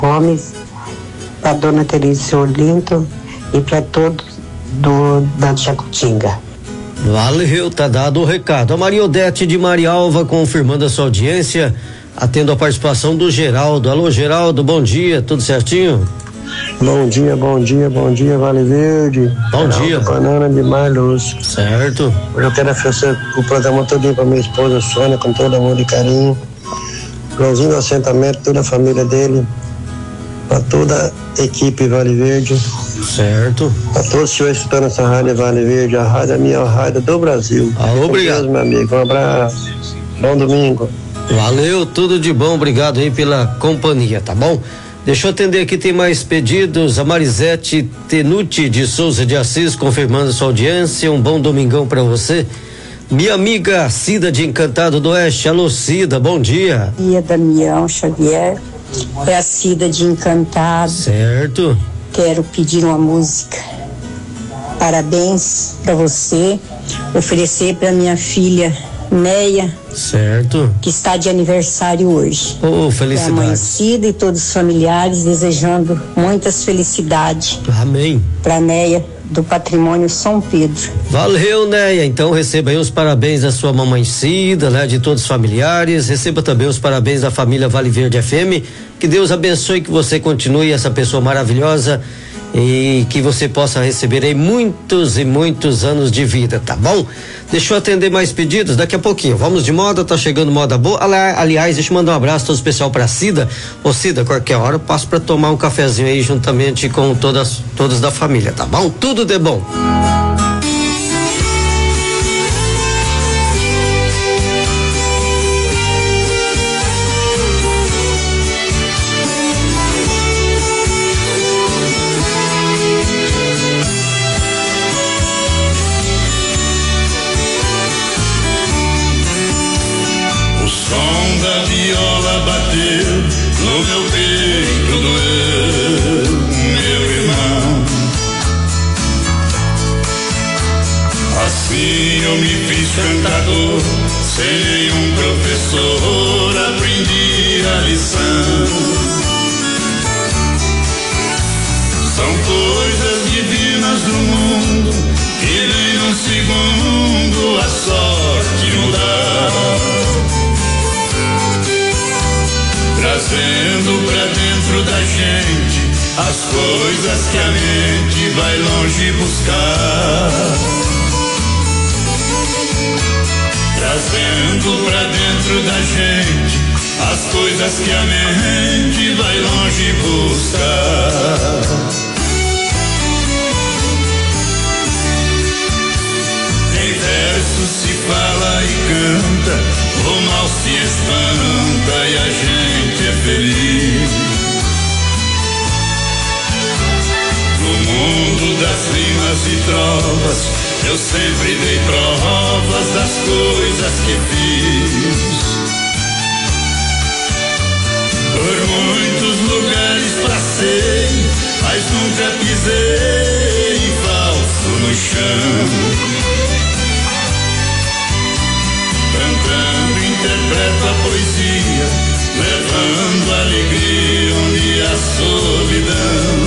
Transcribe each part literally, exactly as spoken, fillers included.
Gomes, para dona Teresa Olinto e para todos do da Jacutinga. Valeu, tá dado o recado. A Maria Odete de Marialva confirmando a sua audiência, atendo a participação do Geraldo. Alô, Geraldo, bom dia, tudo certinho? Bom dia, bom dia, bom dia, Vale Verde. Bom dia. Banana de Marluz. Certo. Hoje eu quero oferecer o programa todinho para minha esposa Sônia, com todo amor e carinho. Joãozinho do assentamento, toda a família dele. Para toda a equipe Vale Verde. Certo. Para todos os senhores escutando essa rádio Vale Verde, a rádio é a minha rádio do Brasil. Ah, obrigado. Deus, meu amigo. Um abraço. Bom domingo. Valeu, tudo de bom, obrigado aí pela companhia, tá bom? Deixa eu atender aqui, tem mais pedidos. A Marisete Tenuti de Souza de Assis confirmando sua audiência. Um bom domingão para você. Minha amiga Cida de Encantado do Oeste. Alô, Cida, bom dia. Bom dia, Damião Xavier. É a Cida de Encantado. Certo. Quero pedir uma música. Parabéns para você. Oferecer para minha filha Neia. Certo. Que está de aniversário hoje. Oh, felicidade. Para a mãe Cida e todos os familiares, desejando muitas felicidades. Amém. Para Neia do Patrimônio São Pedro. Valeu, Neia. Então receba aí os parabéns da sua mamãe Cida, né? De todos os familiares. Receba também os parabéns da família Vale Verde F M. Que Deus abençoe, que você continue essa pessoa maravilhosa e que você possa receber aí muitos e muitos anos de vida, tá bom? Deixa eu atender mais pedidos daqui a pouquinho. Vamos de moda, tá chegando moda boa. Aliás, deixa eu mandar um abraço todo especial pra Cida. Ô Cida, qualquer hora eu passo pra tomar um cafezinho aí juntamente com todas, todos da família, tá bom? Tudo de bom. No meu peito doeu, meu irmão. Assim eu me fiz cantador, sem nenhum professor aprendi a lição. São coisas divinas do mundo que nem num segundo a sorte mudar, trazendo pra dentro da gente as coisas que a mente vai longe buscar, trazendo pra dentro da gente as coisas que a mente vai longe buscar. Em verso se fala e canta, o mal se espanta e a gente é feliz. No mundo das rimas e trovas, eu sempre dei provas das coisas que fiz. Por muitos lugares passei, mas nunca pisei falso no chão. Cantando interpreto a poesia, levando alegria onde há solidão.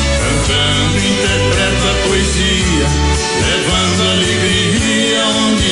Cantando interpreto a poesia, levando alegria onde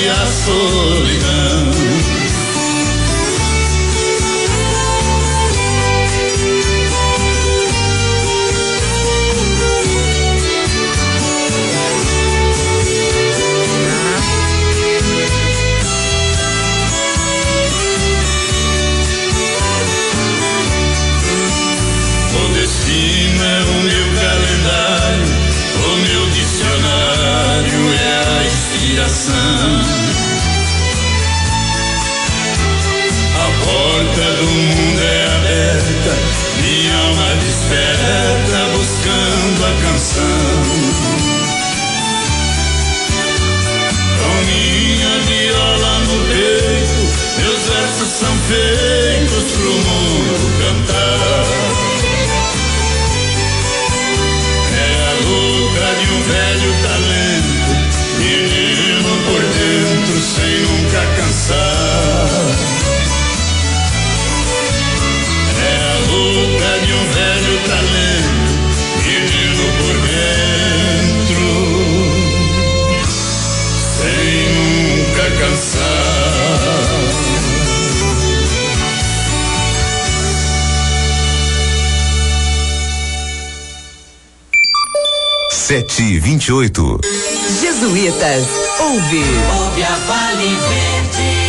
sete e vinte e oito. Jesuítas, ouve. Ouve a Vale Verde.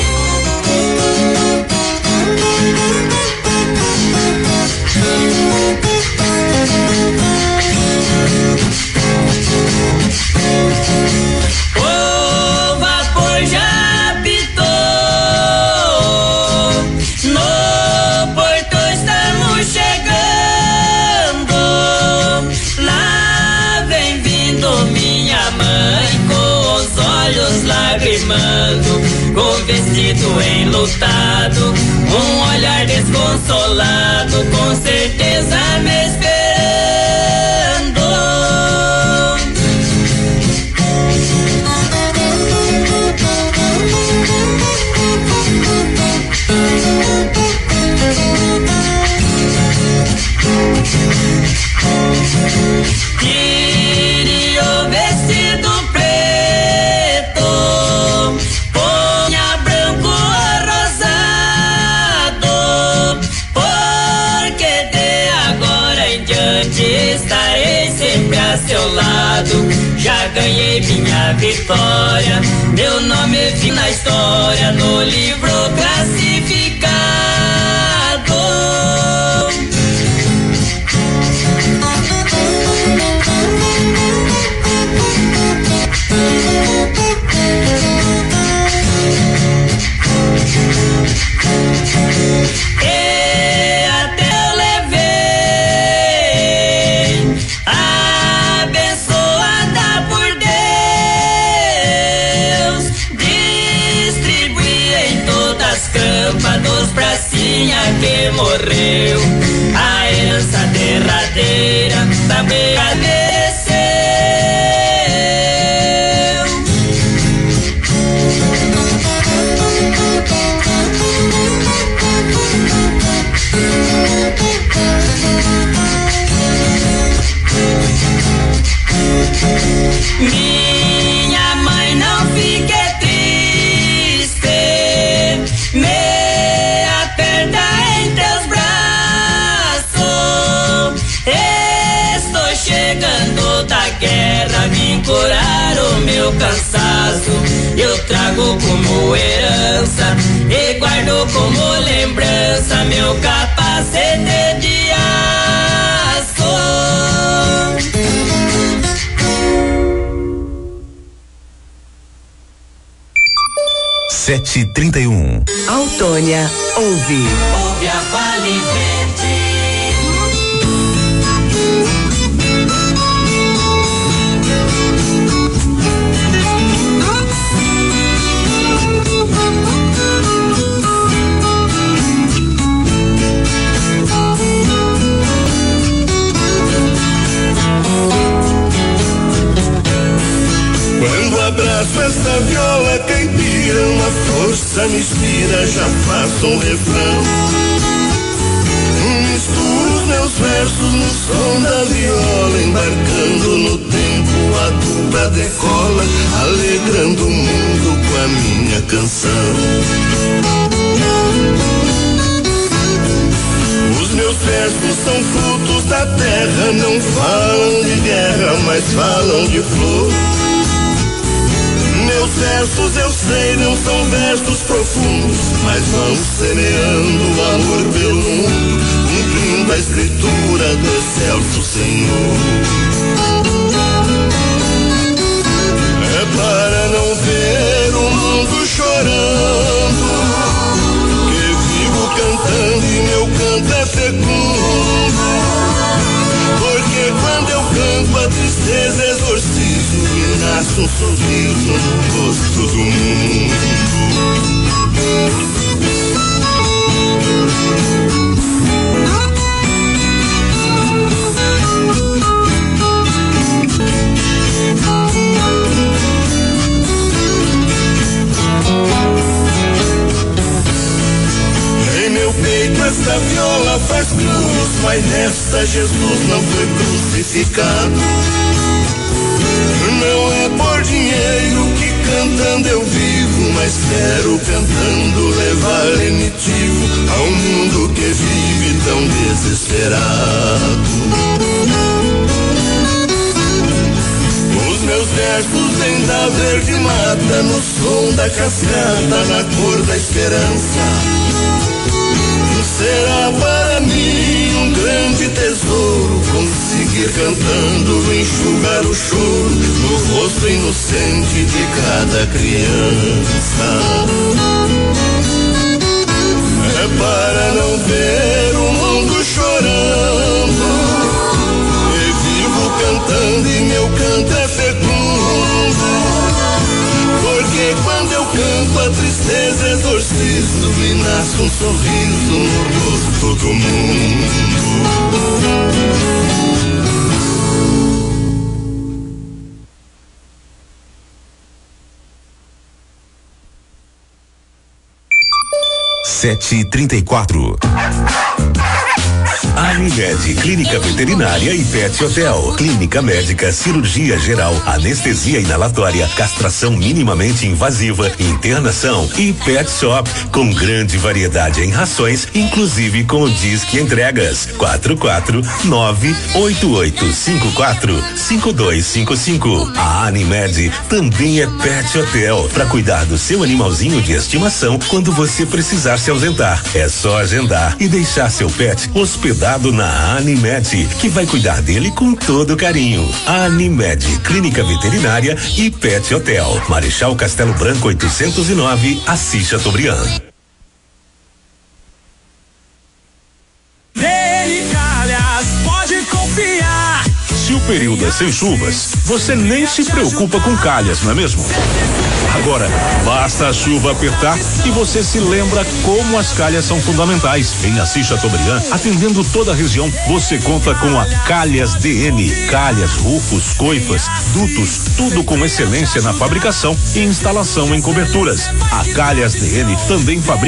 O vapor já pitou, no porto estamos chegando. Lá vem vindo minha mãe com os olhos lagrimando, com vestido enlutado, um olhar desconsolado, com certeza me esperando. Tire o vestido preto, ponha branco ou rosado, porque de agora em diante estarei sempre a seu lado. Já ganhei minha vitória, meu nome vi na história, no livro classificado. E até eu levei abençoada por Deus, distribuí em todas as campas dos pracinha que morreu, a herança derradeira também agradeceu. Minha mãe, não fique triste, me aperta em teus braços. Estou chegando da guerra, vim curar o meu cansaço. Eu trago como herança e guardo como lembrança meu capacete de aço. Sete e trinta e um. Autônia, ouve. Ouve a Vale Verde. Quando abraço essa viola caipira, uma força me inspira, já faço um refrão. Misturo os meus versos no som da viola, embarcando no tempo a dupla decola, alegrando o mundo com a minha canção. Os meus versos são frutos da terra, não falam de guerra, mas falam de flor. Meus versos, eu sei, não são versos profundos, mas vão semeando amor pelo mundo, cumprindo a escritura do excelso Senhor. É para não ver o mundo chorando que vivo cantando e meu canto é fecundo, porque quando eu canto a tristeza exorcizo e nasce um sorriso no rosto do mundo. Em meu peito esta viola faz cruz, mas nesta Jesus não foi crucificado. Não é por dinheiro que cantando eu vivo, mas quero cantando levar lenitivo ao mundo que vive tão desesperado. versos vêm da verde mata, no som da cascata, na cor da esperança. Será para mim um grande tesouro conseguir cantando enxugar o choro no rosto inocente de cada criança. É para não ver o mundo chorando, e vivo cantando e meu canto é fecundo, porque quando eu canto a tristeza exorcizo e nasce um sorriso no rosto do mundo. Sete e trinta e quatro. Animed, Clínica Veterinária e Pet Hotel. Clínica médica, cirurgia geral, anestesia inalatória, castração minimamente invasiva, internação e pet shop com grande variedade em rações, inclusive com o Disque Entregas. quatro quatro nove oito oito cinco quatro cinco dois cinco cinco. A Animed também é Pet Hotel para cuidar do seu animalzinho de estimação quando você precisar se ausentar. É só agendar e deixar seu pet hospedado na Animed, que vai cuidar dele com todo carinho. Animed, Clínica Veterinária e Pet Hotel. Marechal Castelo Branco oitocentos e nove, Assis Chateaubriand. Calhas, pode confiar. Se o período é sem chuvas, você nem se preocupa com calhas, não é mesmo? Agora, basta a chuva apertar e você se lembra como as calhas são fundamentais. Em Assis Chateaubriand, atendendo toda a região, você conta com a Calhas D N. Calhas, rufos, coifas, dutos, tudo com excelência na fabricação e instalação em coberturas. A Calhas D N também fabrica